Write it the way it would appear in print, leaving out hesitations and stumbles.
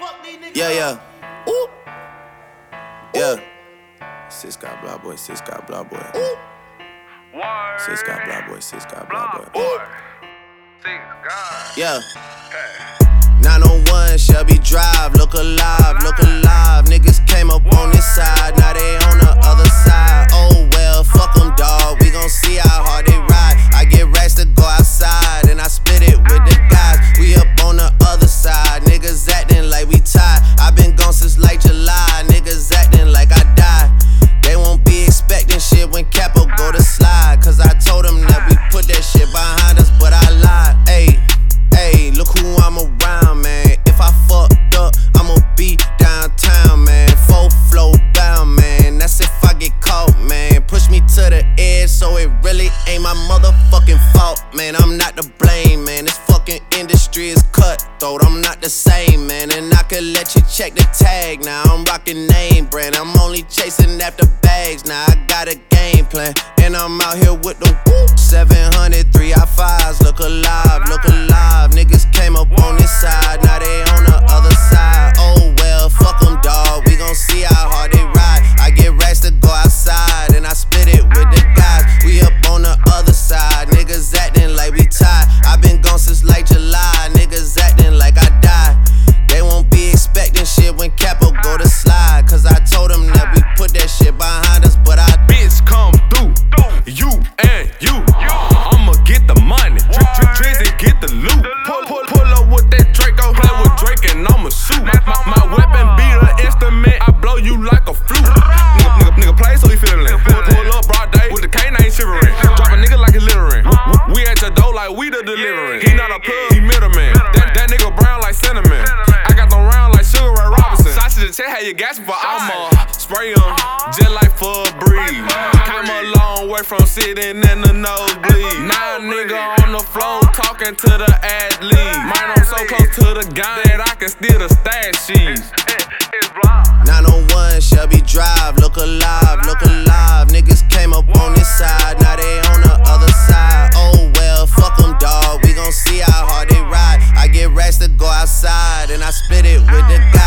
Yeah, yeah. Ooh. Yeah. Sis got blah boy, sis got blah boy. Ooh. Sis got blah boy, sis got blah boy. Ooh. Yeah. 901 Shelby Drive, look alive, look alive. Niggas came up on this side, now they on the other side. Oh well, fuck them, dawg, we gon' see how hard they ride. I get racks to go outside, and I spit it with the guys. We up on the other side, niggas acting like we tied. I been gone since like July, niggas acting like I died. They won't be expecting shit when Capo go to slide, cause I told them that we put that shit behind us, but I lied. Ayy, look who I'm around, man. If I fucked up, I'ma be downtown, man. Full flow bound, man. That's if I get caught, man. Push me to the edge, so it really ain't my motherfucking fault, man. I'm not to blame, man. This fucking industry is cutthroat. I'm not the same, man. And I could let you check the tag now. I'm rocking name brand. I'm only chasing after bags now. I got a game plan, and I'm out here with the whoop. 700 3i5s, look alive, look alive. Niggas came up on this side, now they on the other side. Oh well, fuck them, dawg, we gon' see how hard they ride. I get racks to go outside, and I spit it with the guys. We up on the other side, niggas acting like we tied. I been gone since like July, niggas acting like I died. They won't be expecting shit when Capo go to slide, cause I told them that we put that shit behind us, but I bitch come through, you and you. I'ma get the money, Drizzy get the loot. Pull up with that Draco, play with Drake and I'ma shoot. My weapon be the instrument, I blow you like a flute. Nigga play so he feelin'. Pull up broad day with the K9 shivering. Drop a nigga like he littering. We at your door like we the delivering. He not a plug, he middleman. That nigga brown like cinnamon. I got them round like Sugar Ray Robinson. Sausage the check, how you gasping for I'ma spray him just like for a breeze. Came a long way from sitting in the nosebleed. Now a nigga on the floor talking to the athlete. Mine I'm so close to the gun that I can steal the stash sheets. 901 Shelby Drive, look alive, look alive. Niggas came up on this side, now they on the other side. Oh well, fuck them, dawg, we gon' see how hard they ride. I get racks to go outside, and I spit it with the guys.